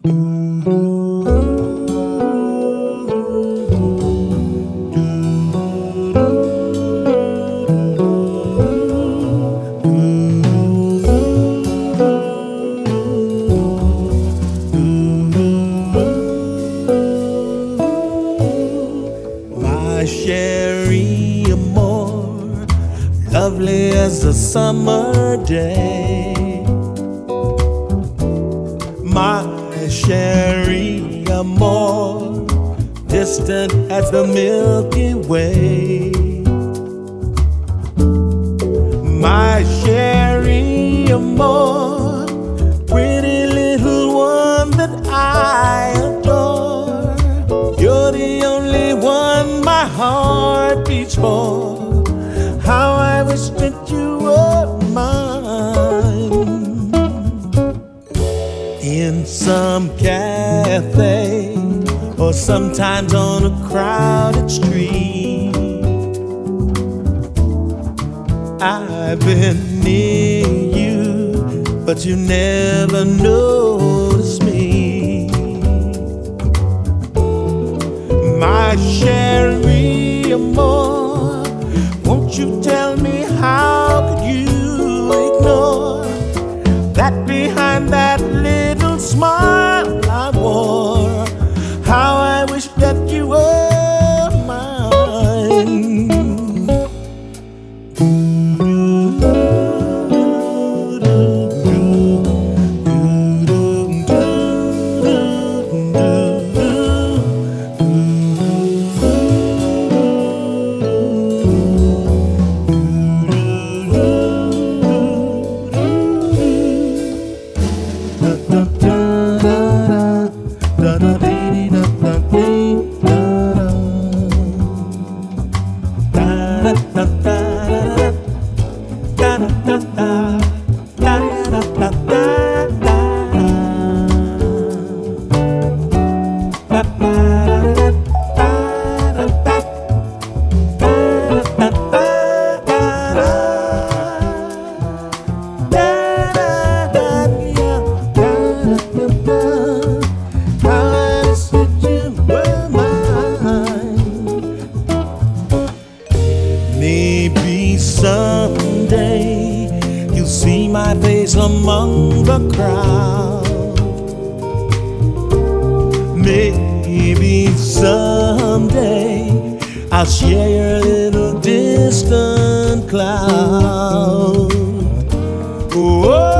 My Sherry Amore, lovely as a summer day. My Sherry Amore, distant as the Milky Way. My Sherry Amore, pretty little one that I adore. You're the only one my heart beats for. How I wish that you were mine. In some cafe, or sometimes on a crowded street, I've been near you, but you never noticed me. My Sherry Amore, won't you tell me how could you ignore that behind that little smile I wore? How I wish that you were mine. Maybe someday you'll see my face among the crowd. Maybe someday I'll share your little distant cloud. Oh,